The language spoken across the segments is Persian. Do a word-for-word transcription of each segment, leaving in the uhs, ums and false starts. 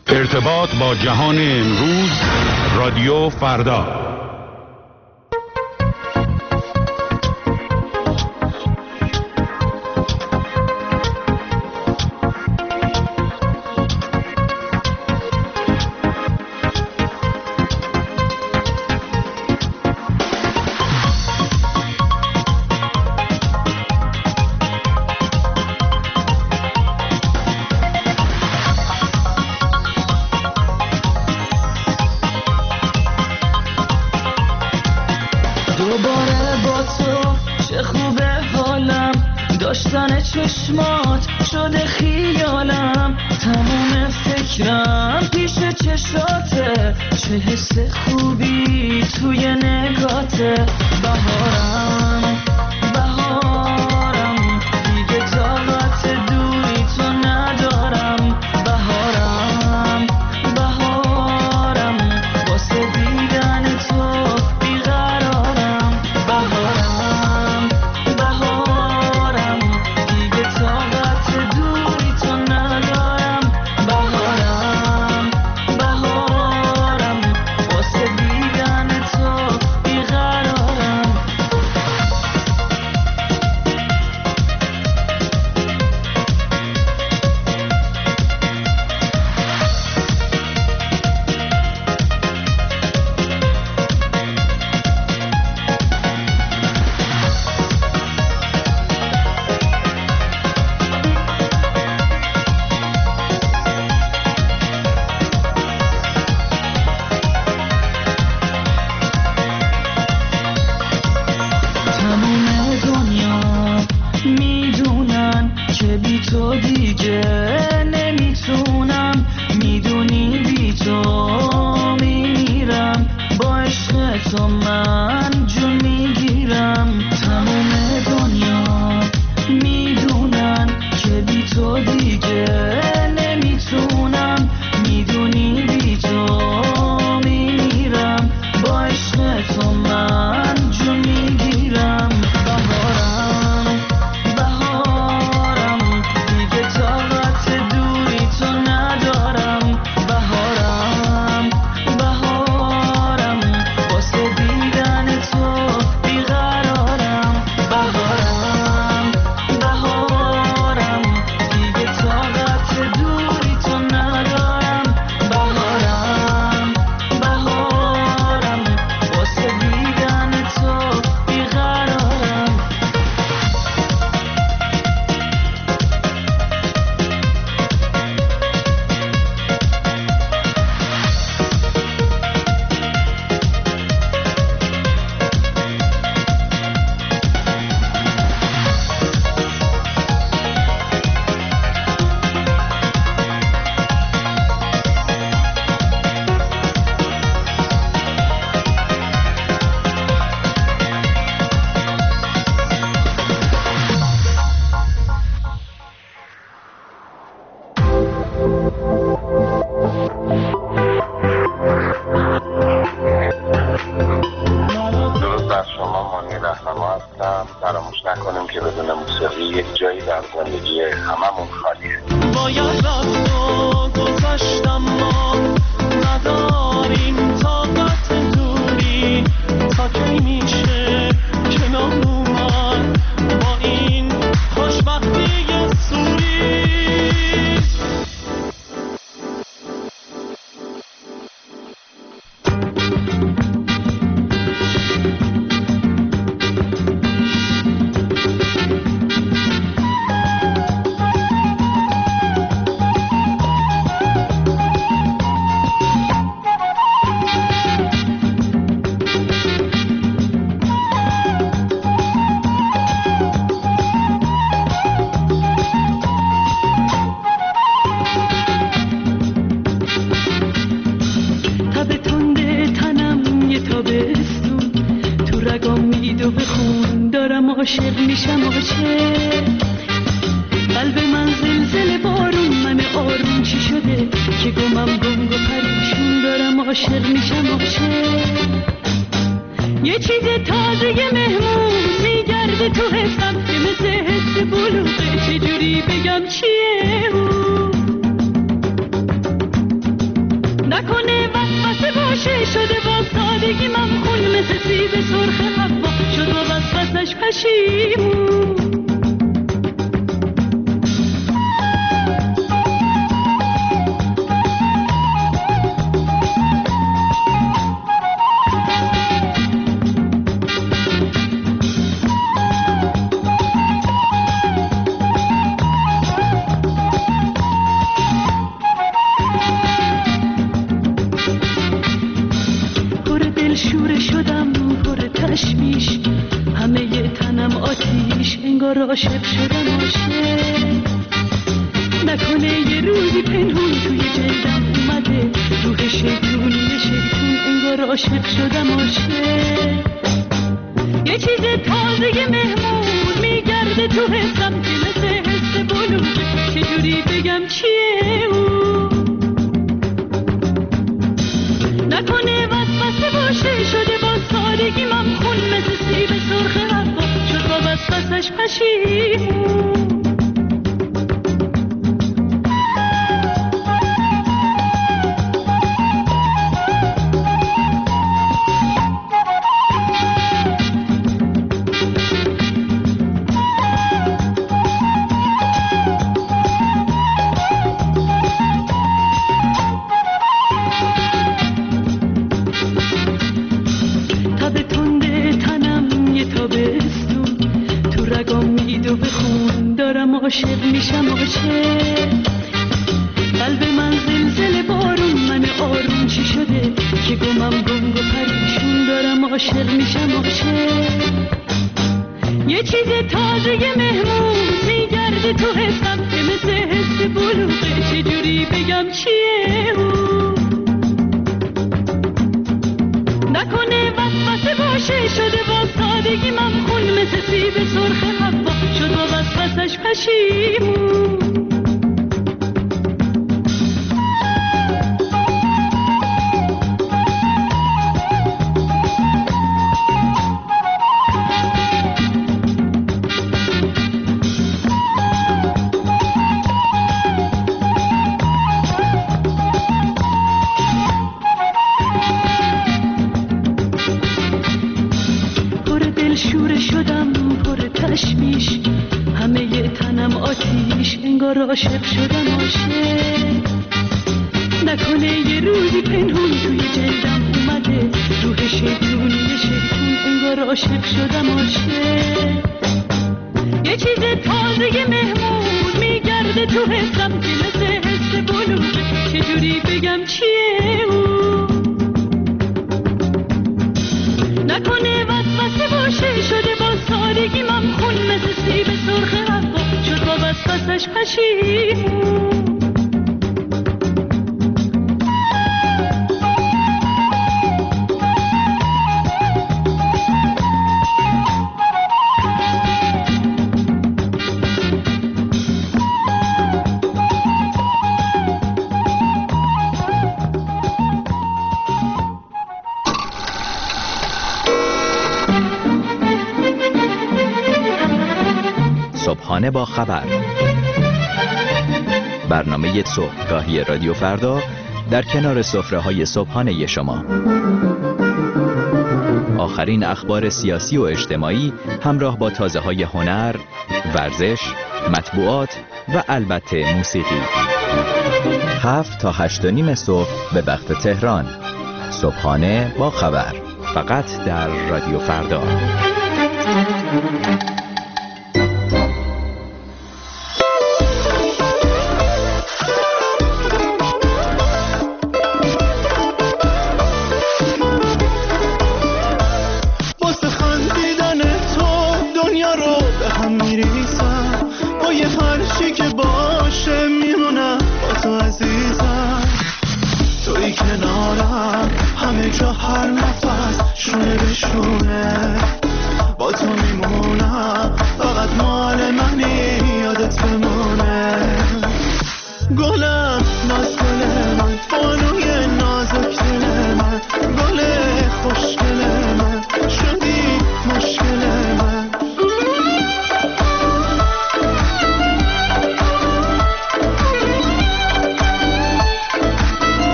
ارتباط با جهان امروز، رادیو فردا. چشمات شده خیالم، تموم فکرم پیش چشاته، چه حس خوبی توی نگاته. بهارم بهارم دیگه طاقت دوری تو ندارم. بهارم بهارم واسه دیدن تو بیقرارم. بهارم بهارم دیگه طاقت دوری تو ندارم. بهارم بهارم واسه دیدن تو بیقرارم. تموم دنیا میدونن که بی تو دیگه نمیتونم، میدونی بی تو میمیرم، با عشق تو من جون میگیرم. تموم دنیا میدونن که بی تو دیگه نمیتونم، میدونی بی تو میمیرم، با عشق تو من جون میگیرم. بهارم بهارم دیگه طاقت دوری تو ندارم. بهارم بهارم واسه دیدن تو بیقرارم. بهارم بهارم دیگه طاقت دوری تو ندارم. بهارم بهارم واسه دیدن تو بیقرارم. درود بر شما، مانی رهنما هستم. فراموش نکنیم که بدون موسیقی یک جایی در زندگی هممون خالیه. باید رفت و گذشتم، ما نداریم طاقت دوری، تا کی میشه کنار اومد با این خوشبختی سوری. تب تنده تنم یه تابستون تو رگام میدو به خون، دارم عاشق میشم عاشق. قلب من زلزله بارون، من آروم چی شده که گمم گنگ و پریشون، دارم عاشق میشم عاشق. یه چیز تازه مهمون میگرده تو حسم که مثل حس بلوغه، چجوری بگم چیه اون؟ شده با سادگی ممخون مثل سیب سرخ حوا شد با وسوسش پشیمون عاشق شدم عاشق نکنه یه روزی پنهون توی جلدم اومده روح شیطونی شیطون انگار عاشق شدم عاشق یه چیز تازه مهمون میگرده تو حسم که مثل حس بلوغه چجوری بگم چیه او نکنه وسوسه باشه شده با سادگی ممخون مثل سیب سرخ حوا شد با وسوسش پشیمون عاشق میشم عاشق قلب من زلزله بارون من آروم چی شده که گمم گنگ و پریشون دارم عاشق میشم عاشق یه چیز تازه مهمون میگرده تو حسم که مثل حس بلوغه چجوری بگم چیه او نکنه وسوسه باشه شده با سادگی ممخون مثل سیب سرخ حوا شد با وسوسش پشیمون عاشق شدم عاشق نکنه یه روزی پنهون توی جلدم اومده روح شیطونی شیطون انگار عاشق شدم عاشق یه چیز تازه مهمون میگرده تو حسم که مثل حس بلوغه چجوری بگم چیه او نکنه وسوسه باشه شده با سادگی ممخون مثل سیب سرخ حوا شد با وسوسش پشیمون صبحانه با خبر، برنامه صبحگاهی رادیو فردا در کنار سفره‌های صبحانه شما. آخرین اخبار سیاسی و اجتماعی همراه با تازه‌های هنر، ورزش، مطبوعات و البته موسیقی. هفت تا هشت و نیم صبح به وقت تهران. صبحانه با خبر، فقط در رادیو فردا.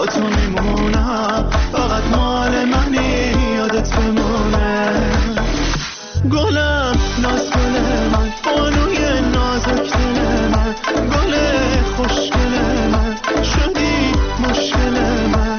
با تو میمونم، فقط مال منی یادت بمونه. گلم ناز گل من، بانوی نازک دل من، گل خوشگل من، شدی مشکل من.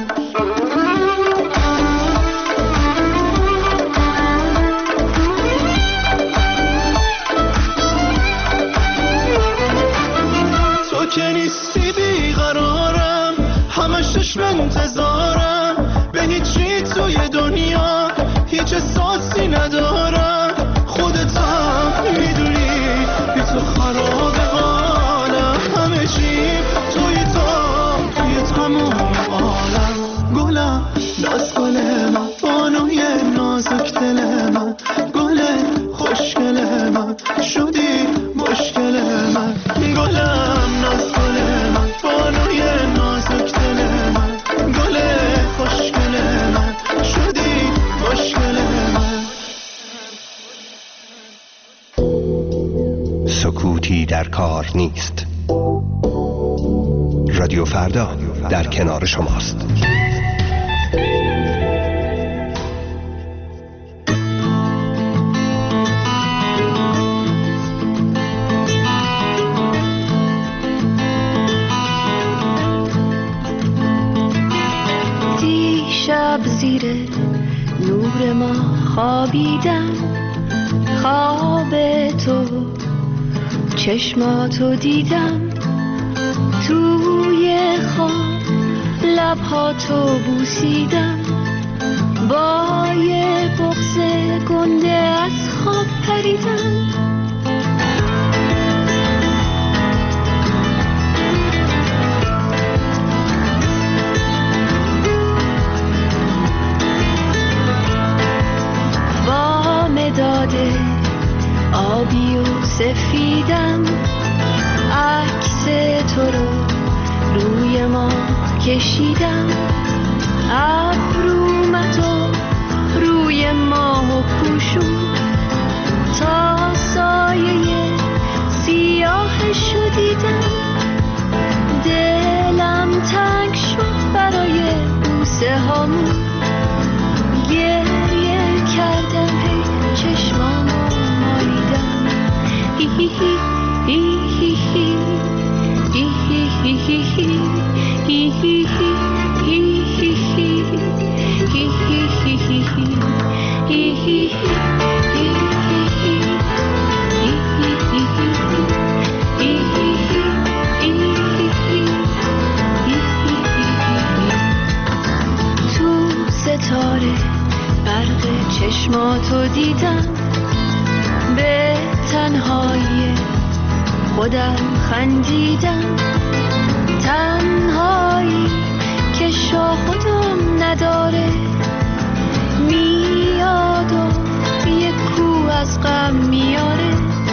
تو که نیستی بیقرارم، همش چشم انتظارم، به هیچی توی دنیا هیچ احساسی ندارم. خودت هم میدونی بی تو خراب حالم، همه چی توی تو توی تموم عالم. گلم ناز گل من، بانوی نازک دل من، گل خوشگل من، شدی مشکل من. گلم ناز گل من، بانوی نازک دل من، گل خوشگل من، شدی مشکل من. سکوتی در کار نیست. رادیو فردا در کنار شماست. دیشب زیر نور ما خوابیدم، خواب تو چشماتو دیدم، توی خواب لبهاتو بوسیدم، با یه بغض گنده از خواب پریدم. با مداد آبی و سفیدم، عکس تو رو روی ما کشیدم، ابرومتو روی ماه پوشون، تا سایه سیاهشو دیدم. دلم تنگ شد برای بوسه هامون، گریه کردم هی چشمامو مالیدم. هی هی هی هی هی هی هی هی هی هی هی تو ستاره برق چشماتو دیدم، به تنهایی خودم خندیدم، تنهایی که شاه و دم نداره، میاد و یک کو از غم میاره.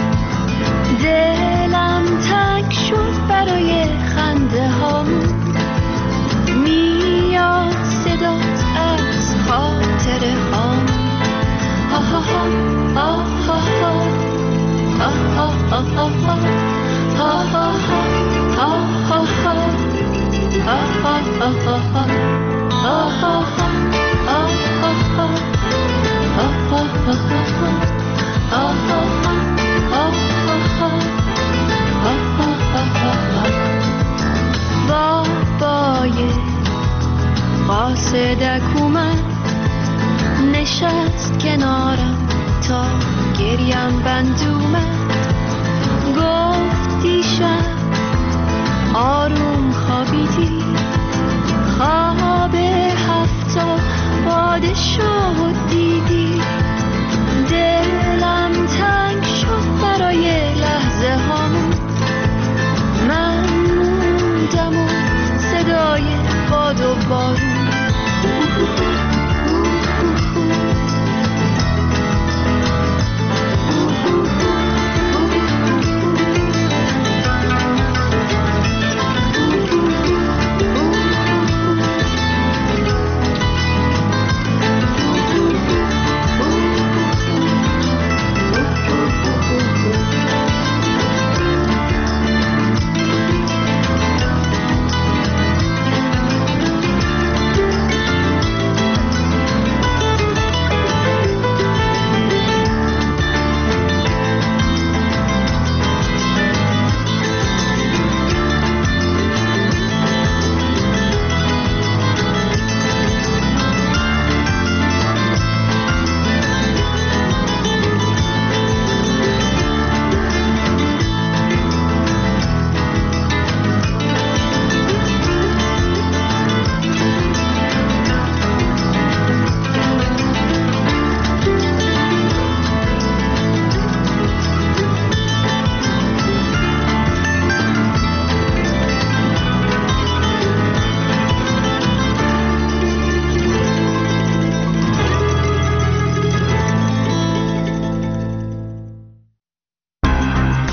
دلم تنگ شد برای خنده هامون، میاد صدات از خاطره هامون. ها ها ها ها ها ها ها ها ها ها بابای قاصدک اومد، نشست کنارم تا گریم بند اومد، گفت دیشب آروم خوابیدی، خواب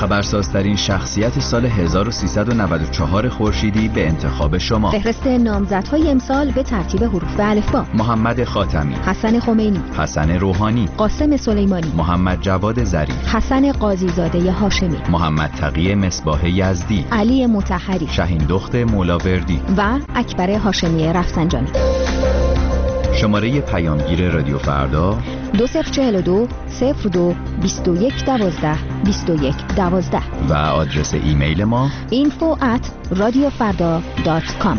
خبرسازترین شخصیت سال هزار و سیصد و نود و چهار خورشیدی به انتخاب شما. فهرست نامزدهای امسال به ترتیب حروف الفبا: محمد خاتمی، حسن خمینی، حسن روحانی، قاسم سلیمانی، محمد جواد ظریف، حسن قاضیزاده هاشمی، محمد تقی مصباح یزدی، علی مطهری، شهین دخت مولاوردی و اکبر هاشمی رفسنجانی. شماره پیامگیر رادیو فردا دو صفر چهل دو صفر دو بیست و یک دوازده بیست و یک دوازده و آدرس ایمیل ما اینفو ات رادیو فردا دات کام.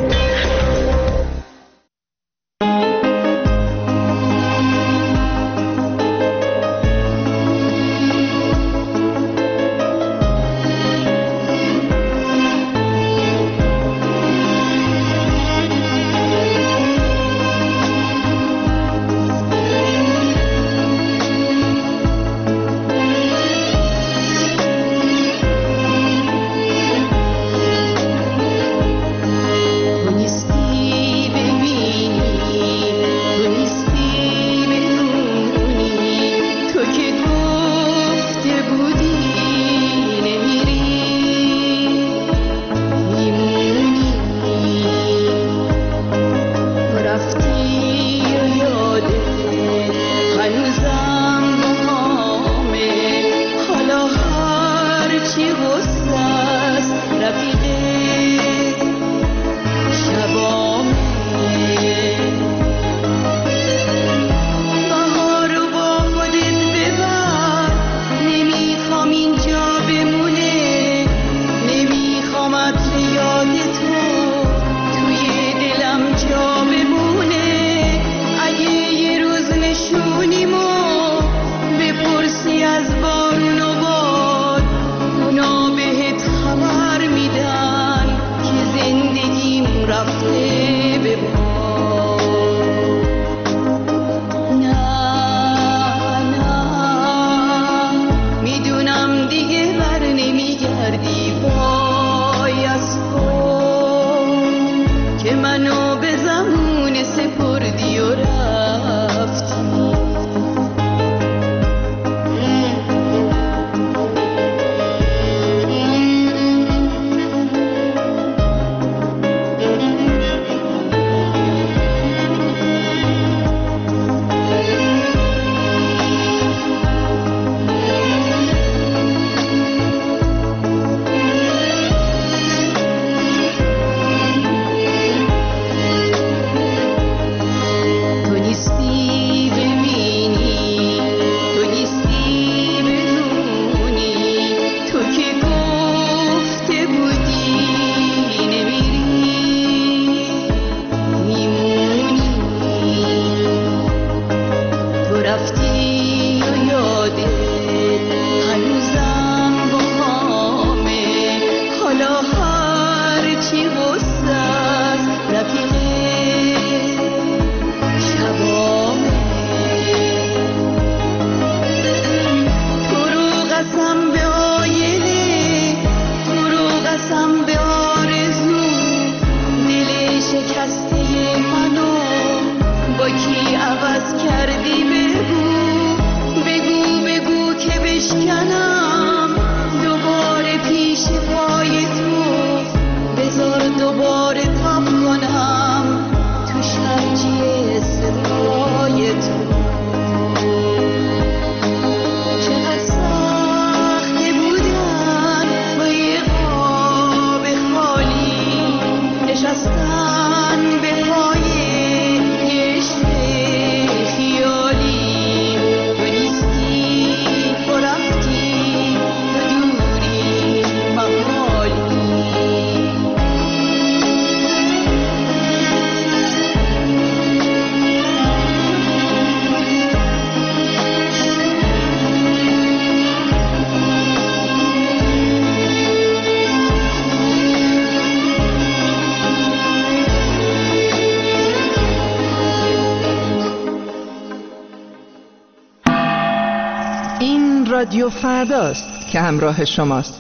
رادیو فرداست که همراه شماست.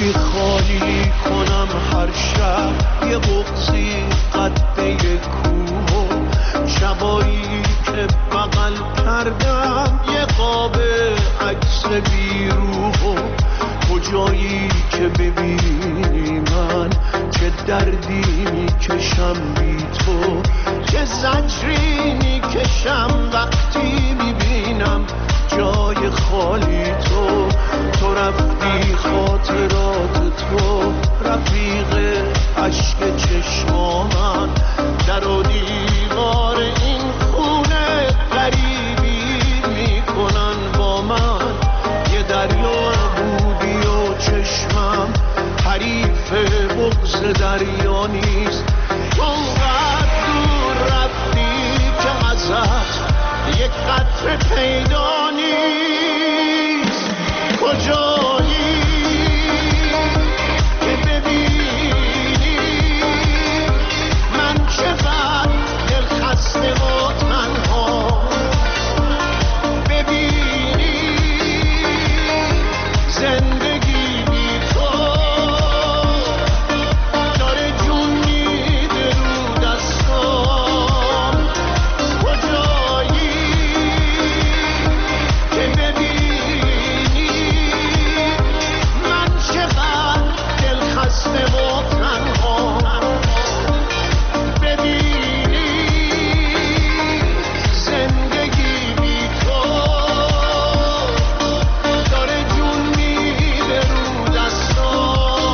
چی خالی کنم هر شب یه بغضی قده کوه و شبایی که بغل کردم یه قاب عکس بیروح و کجایی که ببینی من چه دردی میکشم بی تو چه زجری میکشم وقتی میبینم جای خالی تو تو رفتی خاطرات تو رفیق عشق چشما من در و دیوار این خونه غریبی میکنن با من یه دریا بودی و چشمم حریف بغض دریا نیست تو اونقدر دور رفتی که ازت یک قطره پیدا نیست کجایی که ببینی من چقدر دل خسته و تنها ببینی زندگی بی تو داره جون میده رو دستام کجایی که ببینی من چقدر دل خسته و تنها ببینی زندگی بی تو داره جون میده رو دستام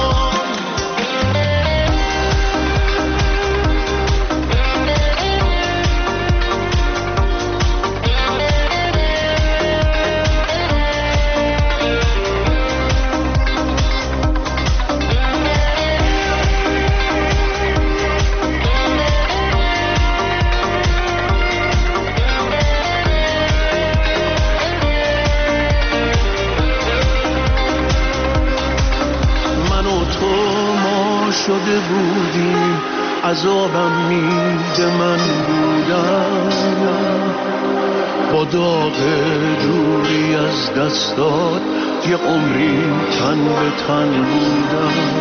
من و تو ما شده بودیم عذابم میده من بودم با داغ دوری از دستات یه عمری تن به تن بودم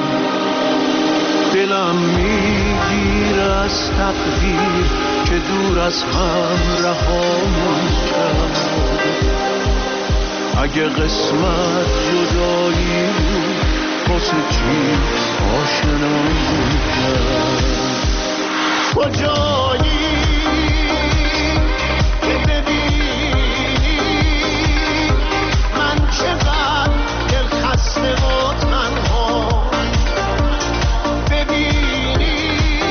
دلم میگیره از تقدیر که دور از هم رهامون کرد اگه قسمت جدایی بود واسه چی آشنامون کرد کجایی که ببینی من چقدر دل خسته و تنها ببینی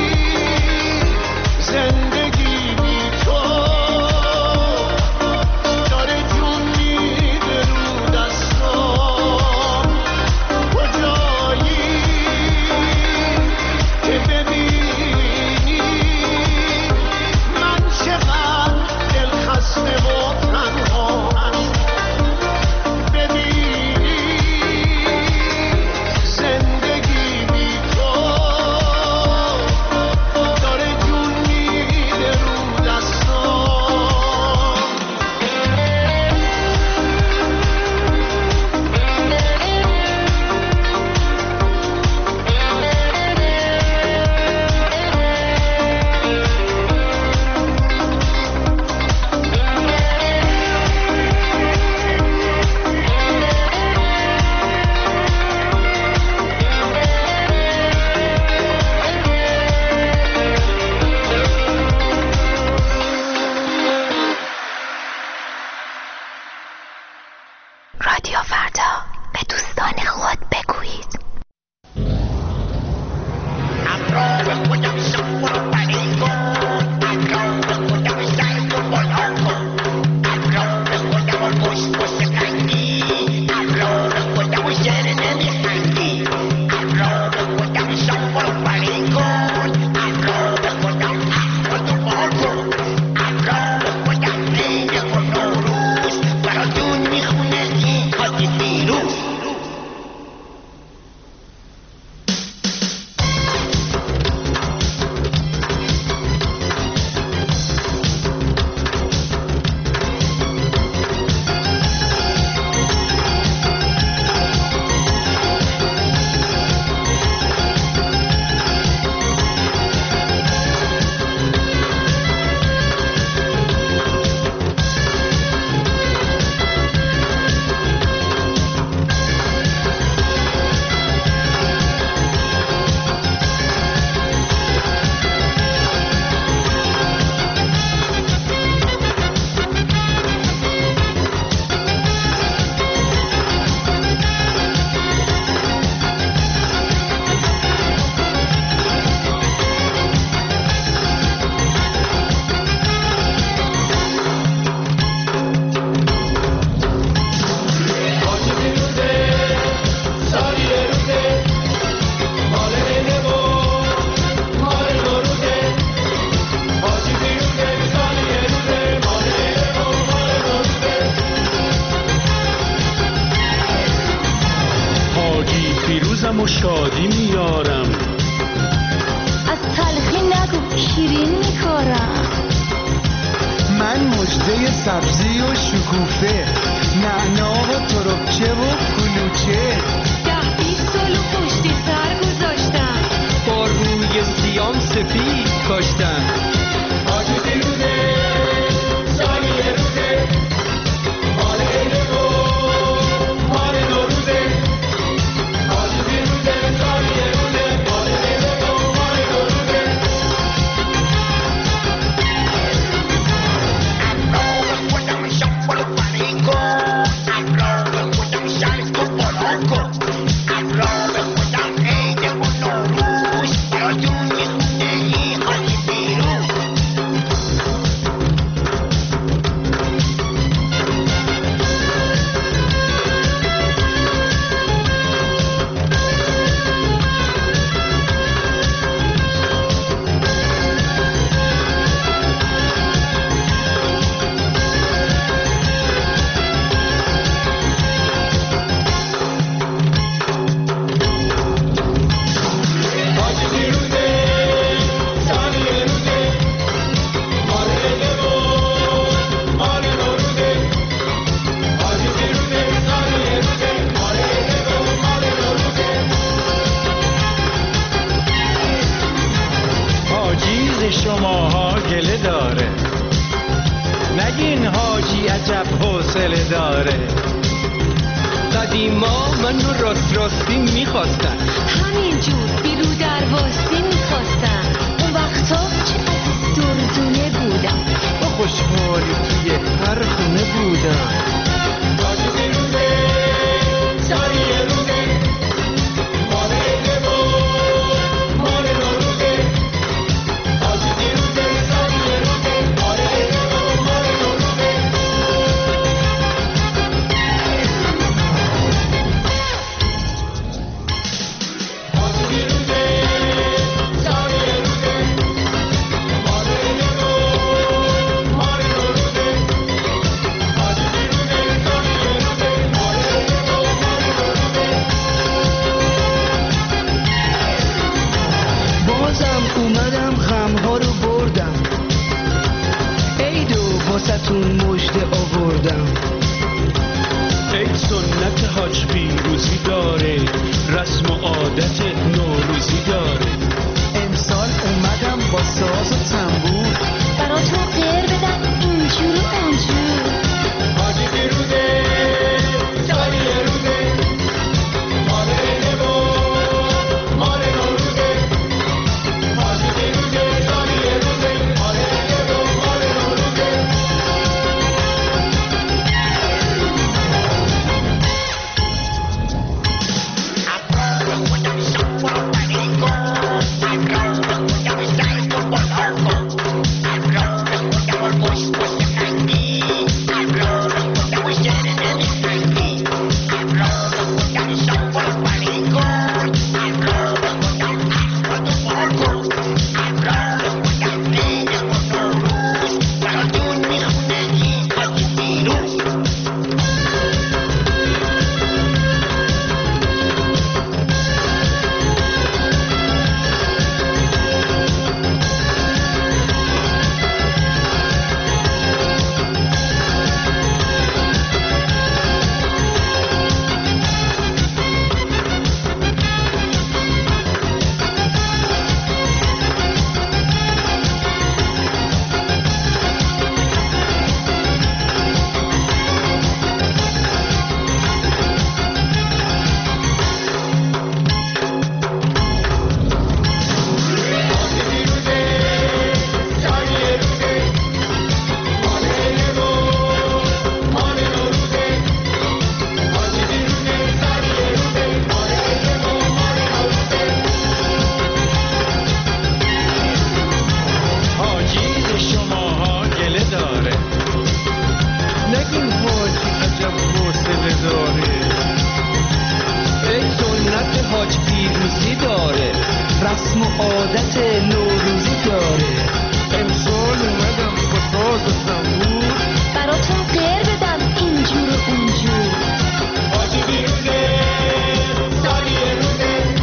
زندگی بی تو داره جون میده رو دستام کجایی که ببینی من چقدر دل خسته و تنها ببینی زندگی بی تو داره جون میده رو دستام رادیو فردا به دوستان خود بگویید غم و شادی میارم. از تلخی نگو شیرین میکارم. من مژده سبزی و شکوفه، نعنا و تربچه و کلوچه. ده بیست سال و پشت سر گذاشتم، با روی سیام سفید کاشتم. حاجی دیروزه سالی روزه، مال عیده و مال نوروزه. حاجی دیروزه سالی روزه، مال عیده و مال نوروزه. شماها گله داره، نگین حاجی عجب حوصله داره. قدیما منو راست راستی میخواستن، همینجور بیرو درباستی میخواستم. اون وقتا چه عزیز دردونه بودم، با خوشحالی توی هر خونه بودم. حاجی بیروزه سالی روزه، مال عیده و مال نوروزه. حاجی بیروزه سالی روزه، مال عیده و مال نوروزه. حاجی بیروزه سالی روزه، مال عیده و مال نوروزه. حاجی بیروزه سالی روزه، مال عیده و مال نوروزه. بازم اومدم غمها رو بردم، عیدو واسه‌تون مژده آوردم. عید سنت حاج پیروزی داره، رسم و عادت نوروزی داره. امسال اومدم با ساز و تنبور، براتون غیر بدن اینجور و اونجور. حاجی بیروزه سالی روزه، مال عیده و مال نوروزه. حاجی بیروزه سالی روزه، مال عیده و مال نوروزه. نگین حاجی عجب حوصله داره، عید سنت حاج پیروزی داره، رسم و عادت نوروزی داره. امسال اومدم با ساز و تنبور، براتون غیر بدم اینجور و اونجور. حاجی بیروزه سالی روزه،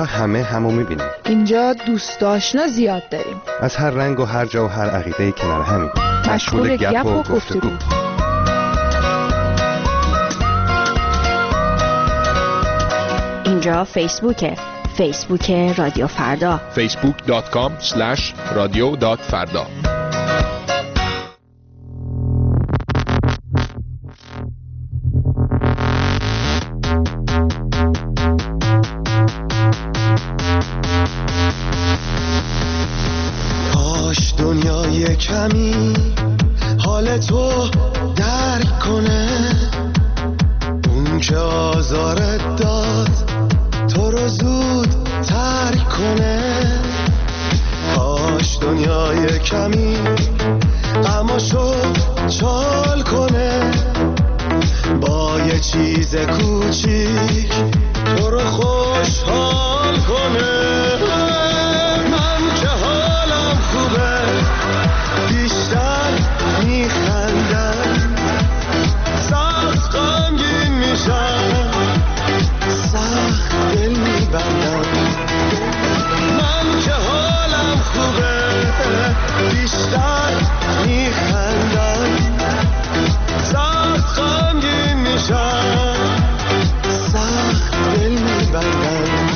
همه همو میبینیم. اینجا دوست آشنا زیاد داریم. از هر رنگ و هر جا و هر عقیده کنار همیم. مشغول گپ و گفتگو. اینجا فیسبوکه. فیسبوک رادیو فردا. فیسبوک دات کام اسلش رادیو دات فردا. کاش دنیای کمی حال تو درک کنه، اون که آزارت داد تو رو زود ترک کنه. کاش دنیای کمی غماشو چال کنه، با یه چیز کوچیک تو رو خوشحال کنه. من که حالم خوبه بیشتر میخندم، سخت غمگین میشم، سخت دل میبندم. من که حالم خوبه بیشتر میخندم، سخت غمگین میشم، سخت دل میبندم.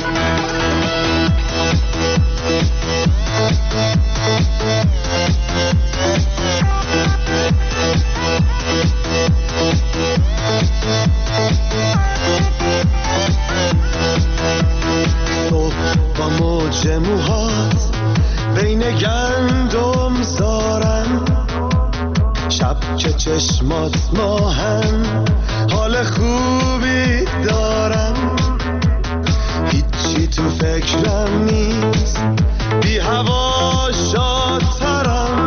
تو با موج موهات بین گندم زارم، شب که چشمات ماهم حال خوبی دارم. هیچی تو فکرم نیست، بی هوا شادترم،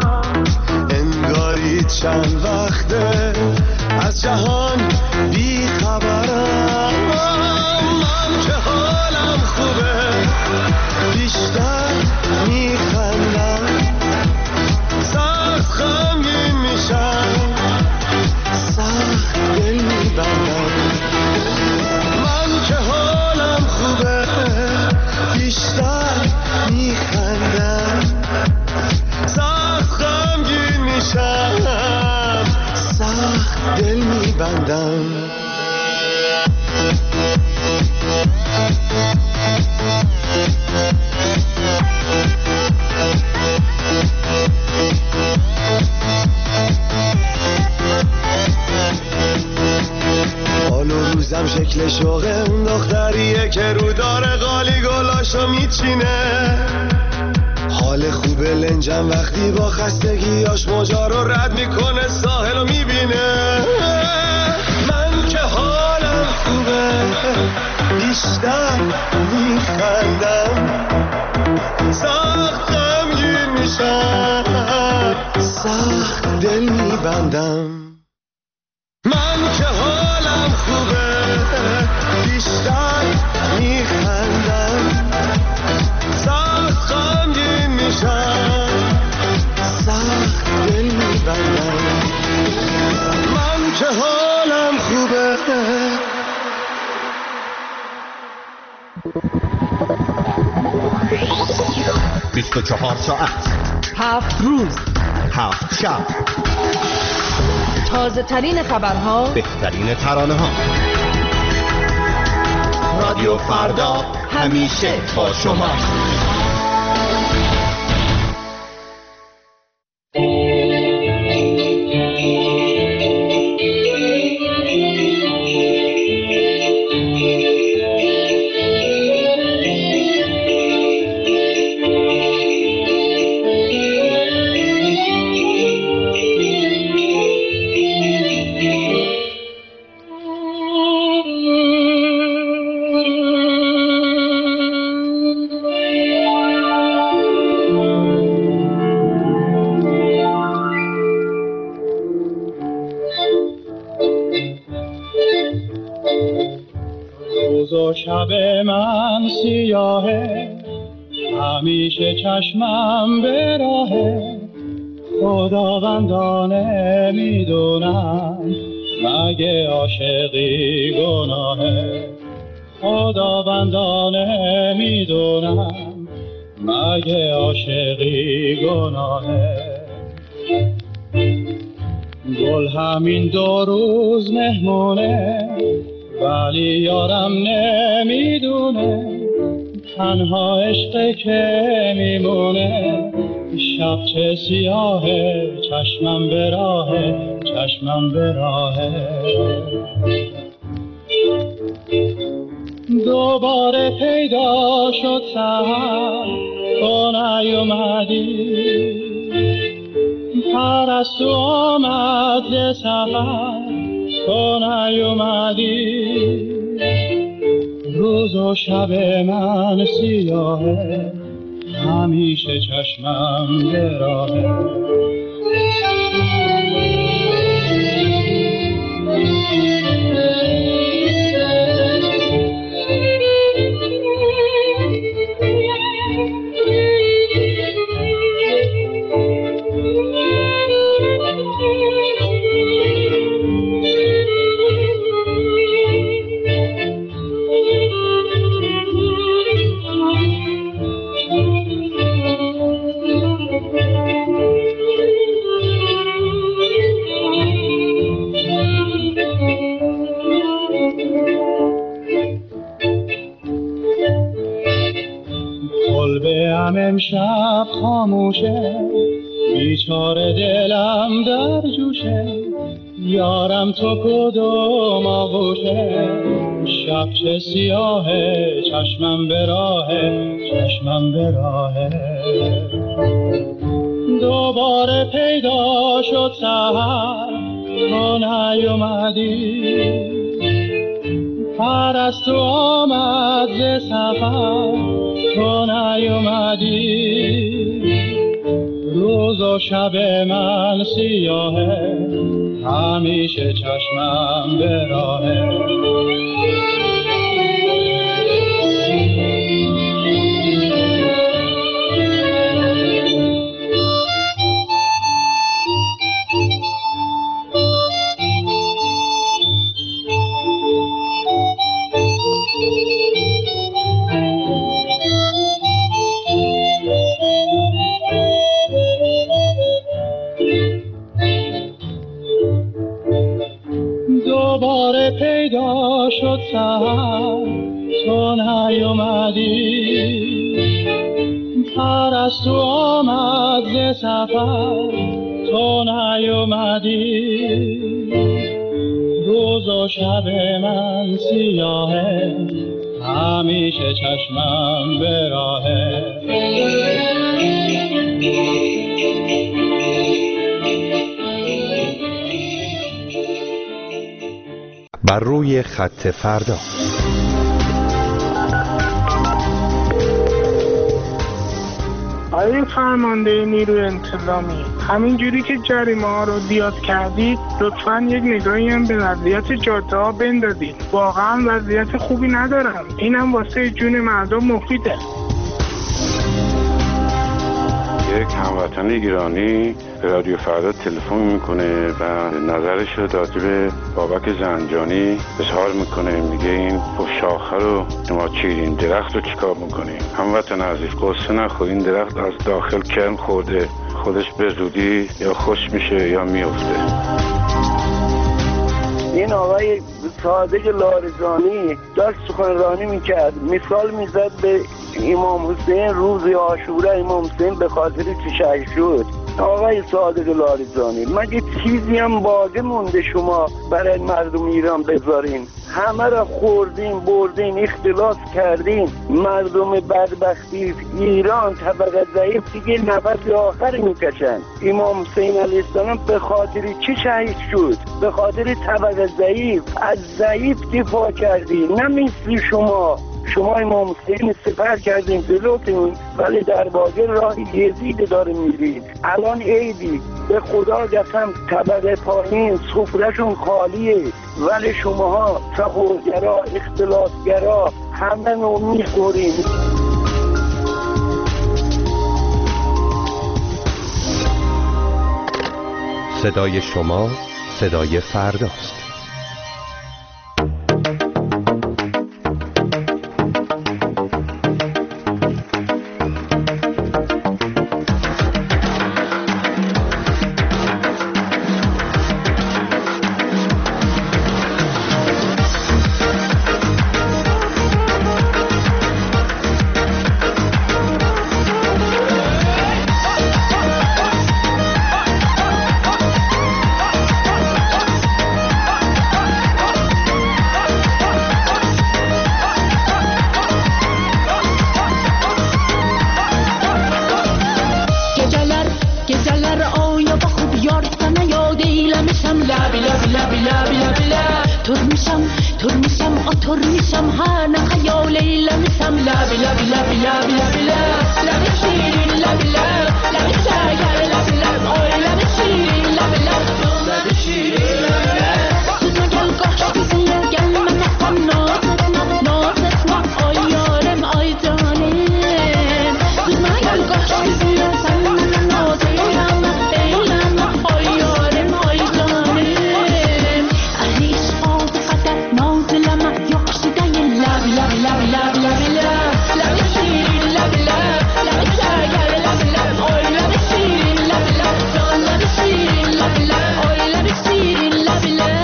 انگاری چند وقته از جهان بی خبرم. من که حالم خوبه بیشتر میخندم، سخت غمگین میشم، سخت دل میبندم. من که حالم خوبه بیشتر میخندم، سخت غمگین میشم، سخت دل میبندم. حال و روزم شکل شوقه، اون دختریه که رو داره قالی گلاشو میچینه. حال خوبه لنجم وقتی با خستگیاش موجا رو رد میکنه، ساحل رو میبینه. من که حالم خوبه بیشتر میخندم، سخت غمگین میشم، سخت دل میبندم. من که حالم خوبه بیشتر میخندم، سخت غمگین میشم، سخت دل میبندم. من که حالم خوبه. بیست و چهار ساعت، هفت روز، هفت شب، تازه ترین خبرها، بهترین ترانه ها. رادیو فردا همیشه با شما. شب من سیاهه، همیشه چشمم به راهه، خداوندانه میدونم مگه عاشقی گناهه. خداوندانه میدونم مگه عاشقی گناهه. گل همین دو روز مهمونه ولی یارم نمیدونه تنها عشق که میمونه. شب چه سیاهه چشمم به راهه چشمم به راهه. دوباره پیدا شد سحر تو نیومدی پرستو آمد ز سفر تو نیومدی. روز و شب من سیاهه همیشه چشمم به راهه. امشب خاموشه بیچاره دلم در جوشه یارم تو کدوم آغوشه. شب چه سیاهه چشمم به راهه چشمم به راهه. دوباره پیدا شد سحر تو نیومدی پرستو آمد ز سفر تو نیومدی. روز و شب من سیاهه همیشه چشمم به راهه. دوباره پیدا شد سحر تو نیومدی پرستو آمد ز سفر تو نیومدی. روز و شب من سیاهه همیشه چشمم به راهه. بر روی خط فردا. آقای فرمانده نیروی انتظامی، همینجوری که جریمه ها رو زیاد کردید لطفاً یک نگاهی هم به وضعیت جاده ها بندازید. واقعا وضعیت خوبی ندارم. اینم واسه جون مردم مفیده. یک هموطن ایرانی به رادیو فردا تلفن میکنه و نظرش رو راجع به بابک زنجانی اظهار میکنه. میگه این شاخه رو ما چیرین درخت رو چیکار میکنیم؟ هموطن عزیز قصه نخور، این درخت از داخل کرم خورده، خودش به زودی یا خوش میشه یا میفته. این آقای صادق لاریجانی داشت سخنرانی میکرد، مثال میزد به امام حسین روز عاشورا. امام حسین به خاطر چی شهید شد؟ آقای صادق لاریجانی مگه چیزی هم باقی مونده شما برای مردم ایران بذارین؟ همه را خوردین بردین اختلاس کردین. مردم بدبختی ایران طبقه ضعیف دیگه نفس آخر میکشن. امام حسین علیه السلام به خاطر چی شهید شد؟ به خاطر طبقه ضعیف. از ضعیف دفاع کردین، نه مثل شما. شما امام حسین سپر کردین جلوتون ولی در واقع راه یزید داره میرید. الان عیدی به خدا قسم طبقه پایین سفرهشون خالیه ولی شماها سخورگرا اختلاسگرا همه نوع میخورین. صدای شما صدای فرداست. طور میشم هر نه خیال لمسم لب لب لب لب لب لب لب شیرین لب لب لب شگر لب لب آی لب شیرین لب لب لب شیرین لب لب تو گل گاش گزیه گل من نکن نازت نه نازت نه آی یارم آی جانم تو گل گاش گزیه سن من نازم ایلم آی یارم آی جانم علیش آب قدر نازلم یخشیده لب لب لب لب لب لب لب شیرین لب لب لب شگر لب لب آی لب شیرین لب لب جان لب شیرین لب لب آی لب شیرین لب لب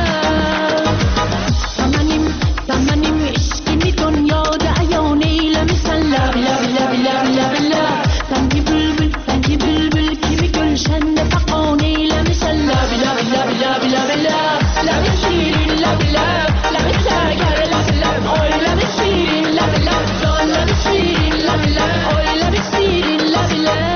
تمنیم تمنیم عشقی دنیا دعیانی لمسن لب لب لب لب لب لب سنگی بلبل سنگی بلبل kimi gülşen faqani لمسن لب لب لب لب لب لب لب شیرین لب لب لب شگر لب لب آی لب شیرین لب لب جان لب شیرین لب لب آی لب شیرین لب لب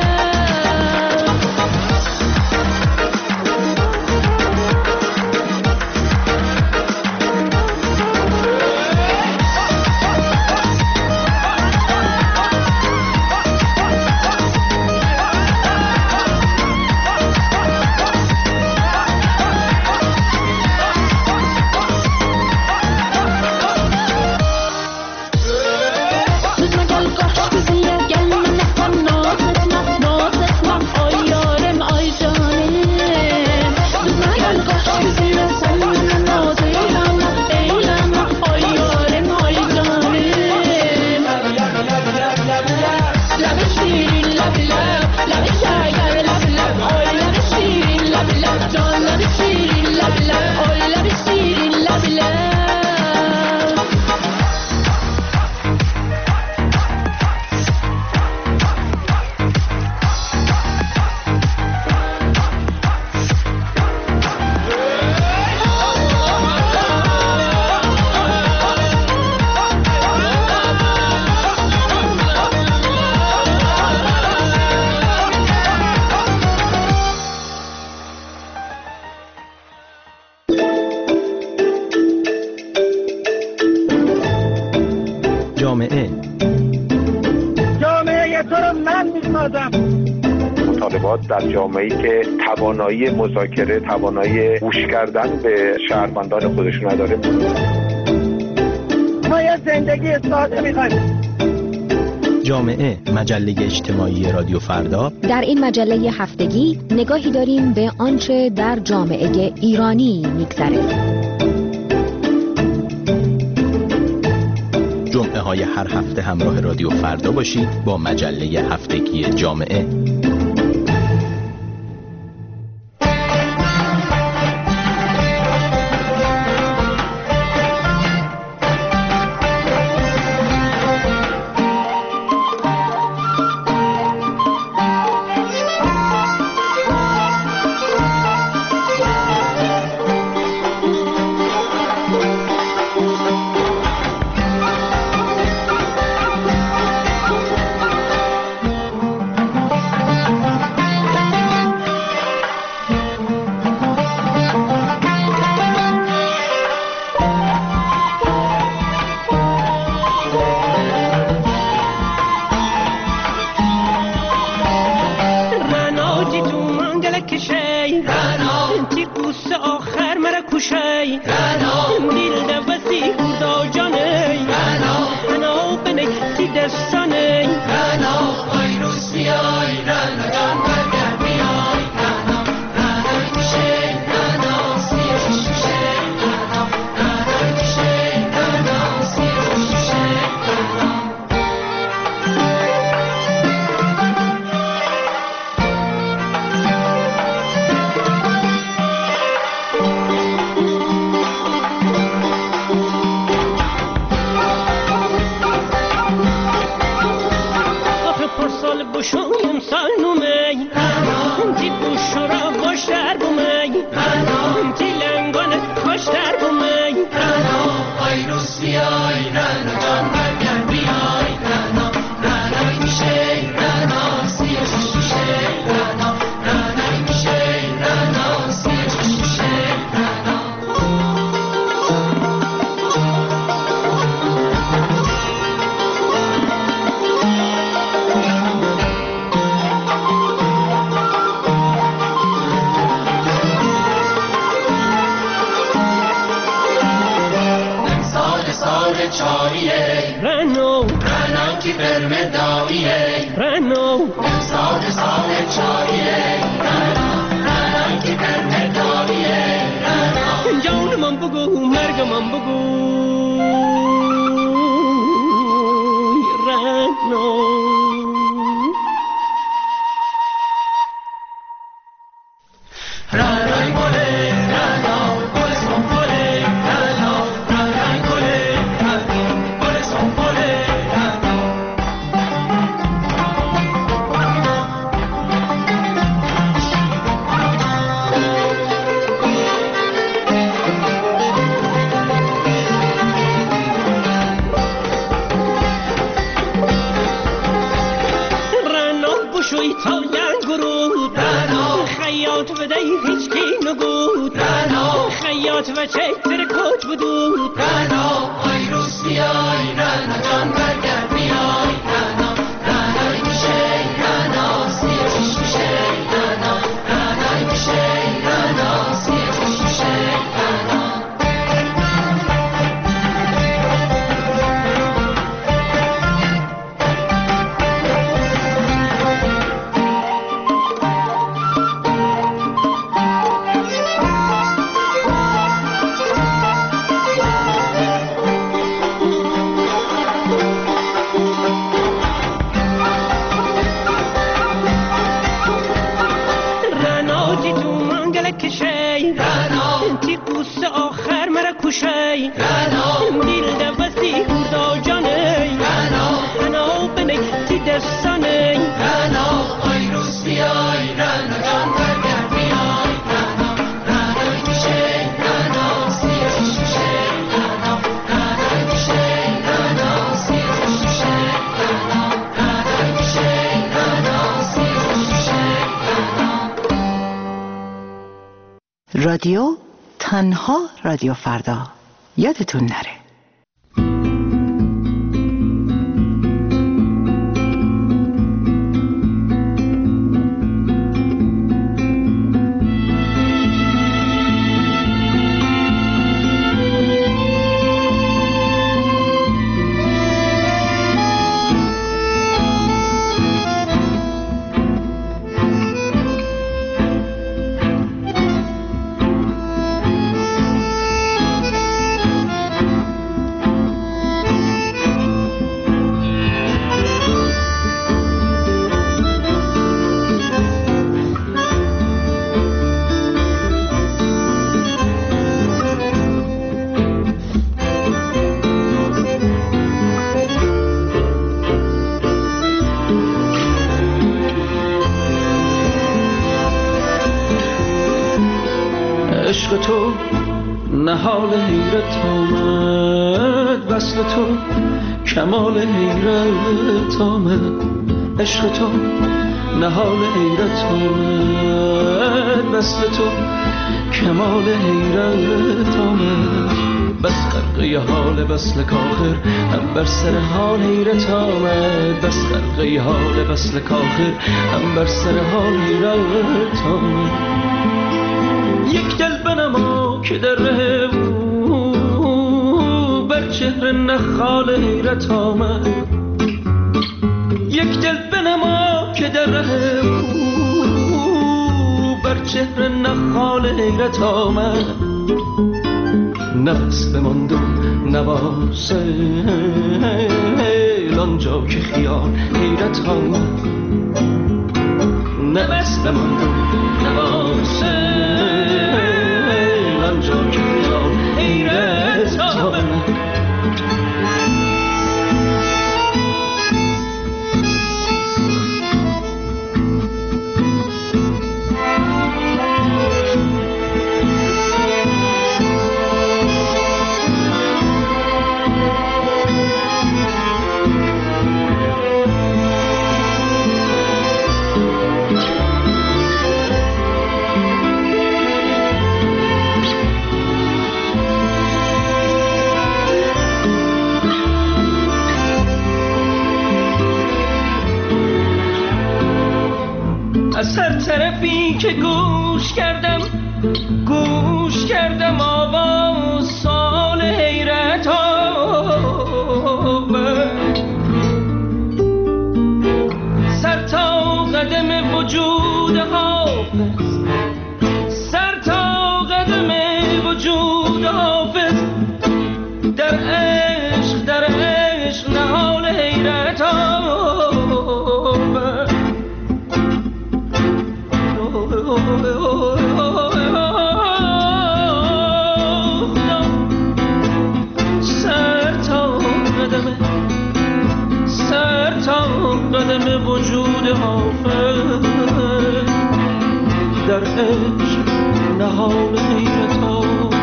جامعه جامعه تو رو من میسازم. مطالبات در جامعه‌ای که توانایی مذاکره، توانایی گوش کردن به شهروندان خودشون نداره. ما یه زندگی ساده میخوایم. جامعه، مجله اجتماعی رادیو فردا. در این مجله هفتگی نگاهی داریم به آنچه در جامعه ایرانی میگذره. جمعه های هر هفته همراه رادیو فردا باشید با مجله هفتگی جامعه. چاریه رنو سال سال چاریه رنو که در داریه رنو جان من بگو مرگ من بگو رنو رنای گله رنا گل سنبله رنا رنای گله رنا گل سنبله رنا رنا بشوی تا ینگرود رنا خیاط بده هیچ کی نگود رنا خیاط و چیتر کج بدود رنا آی روز بیای رنا جان برگرد بیای رنا رنای میشه رنا سیر چش میشه رنا رنای میشه رنا سیر چش میشه رنا کشی دیل دوستی هوردا جانی رنا بنی تی دستانی رنا آی روز بیای رنا جان برگرد بیای رنا رنای میشه رنا سیر چش میشه رنا رنای میشه رنا سیر چش میشه رنا رنای میشه رنا سیر چش میشه رنا رادیو تنها رادیو فردا یادتون نره. عشق تو نهال حیرت آمد، وصل تو کمال حیرت آمد. عشق تو نهال حیرت آمد، وصل تو کمال حیرت آمد. بس غرقه حال وصل کاخر هم بر سر حال حیرت آمد. بس غرقه حال وصل کاخر هم بر سر حال حیرت آمد. یک دل بنما که در ره او بر چهره نخال حیرت آمد. یک دل بنما که در ره او بر چهره نخال حیرت آمد. نفس بماند و نواسیل آنجا که خیال حیرت آمد. نفس بماند و نواسیل آنجا که خیال حیرت آمد. از هر طرفی که گوش کردم گوش کردم آواز سال حیرت آمد. وجود حافظ، سر تا قدم وجود حافظ، در عشق در عشق نهال حیرت آمد. سر تا قدم سر تا قدم وجود حافظ، در عشق نهال حیرت آمد.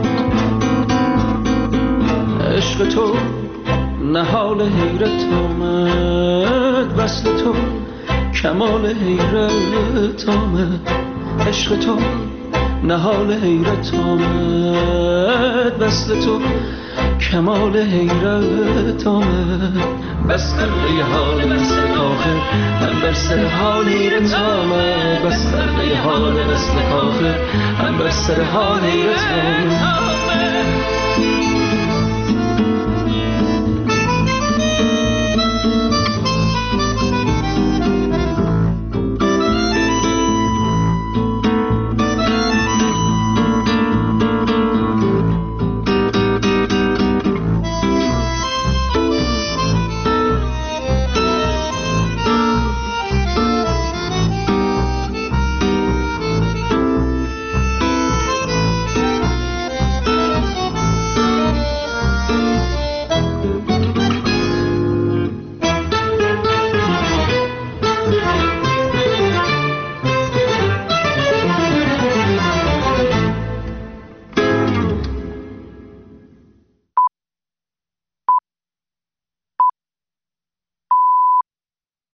عشق تو نهال حیرت آمد، وصل تو کمال حیرت آمد. عشق تو نهال حیرت آمد، وصل تو کمال حیرت آمد. بستر حال مثل کاخر هم بر سر حال حیرت آمد. بستر حال مثل کاخر هم بر سر حال حیرت آمد.